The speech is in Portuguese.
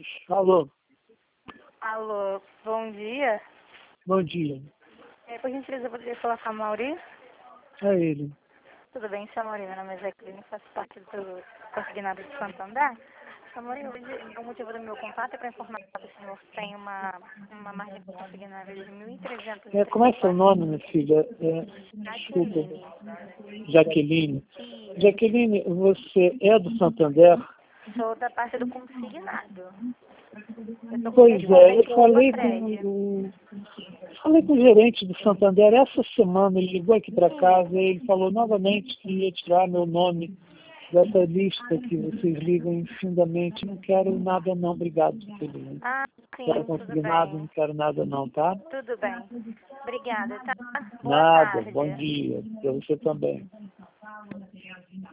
minutos. Alô, Alô, bom dia. bom dia. Por gentileza, eu poderia falar com a Mauri? É ele. Tudo bem, seu Mauri? Meu nome é Jacqueline, faço parte do Consignado de Santander. Seu Mauri, hoje o motivo do meu contato é para informar que o senhor tem uma margem consignada de 1.300. Como é seu nome, minha filha? Desculpa. Jaqueline. Jaqueline, você é do Santander? Sou da parte do consignado. Pois é, eu falei com o gerente do Santander essa semana, ele ligou aqui para casa e ele falou novamente que ia tirar meu nome dessa lista que vocês ligam infinitamente. Não quero nada não, obrigado, Jaqueline. Sim, Quero conseguir nada, não quero nada não, tá? Tudo bem. Obrigada, tá? Boa Nada, tarde. bom dia, para você também.